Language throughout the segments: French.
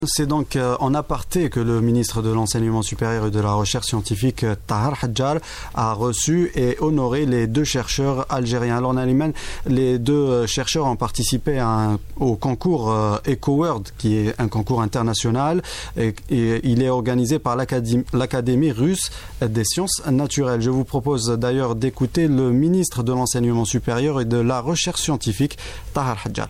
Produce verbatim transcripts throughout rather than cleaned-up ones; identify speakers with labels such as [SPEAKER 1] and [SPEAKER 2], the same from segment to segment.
[SPEAKER 1] C'est donc euh, en aparté que le ministre de l'Enseignement supérieur et de la Recherche scientifique, Tahar Hadjar, a reçu et honoré les deux chercheurs algériens. Alors, en Allemagne, les deux chercheurs ont participé à un, au concours euh, EcoWorld, qui est un concours international, et, et il est organisé par l'Académie, l'Académie russe des sciences naturelles. Je vous propose d'ailleurs d'écouter le ministre de l'Enseignement supérieur et de la Recherche scientifique, Tahar Hadjar.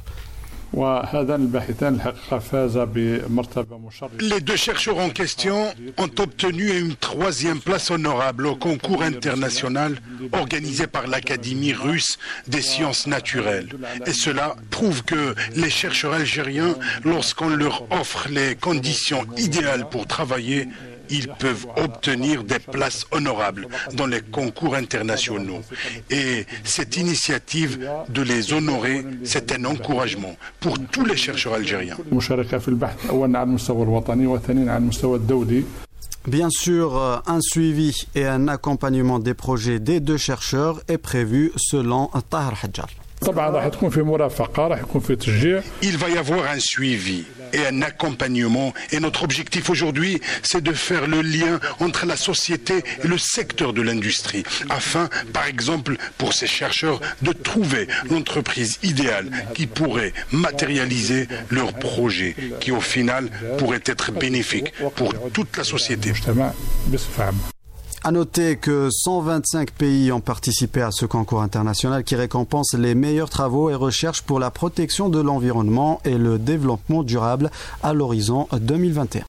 [SPEAKER 2] Les deux chercheurs en question ont obtenu une troisième place honorable au concours international organisé par l'Académie russe des sciences naturelles. Et cela prouve que les chercheurs algériens, lorsqu'on leur offre les conditions idéales pour travailler, ils peuvent obtenir des places honorables dans les concours internationaux. Et cette initiative de les honorer, c'est un encouragement pour tous les chercheurs algériens.
[SPEAKER 1] Bien sûr, un suivi et un accompagnement des projets des deux chercheurs est prévu selon Tahar Hadjar.
[SPEAKER 2] Il va y avoir un suivi et un accompagnement. Et notre objectif aujourd'hui, c'est de faire le lien entre la société et le secteur de l'industrie, afin, par exemple, pour ces chercheurs, de trouver l'entreprise idéale qui pourrait matérialiser leurs projets, qui au final pourrait être bénéfique pour toute la société.
[SPEAKER 1] À noter que cent vingt-cinq pays ont participé à ce concours international qui récompense les meilleurs travaux et recherches pour la protection de l'environnement et le développement durable à l'horizon deux mille vingt et un.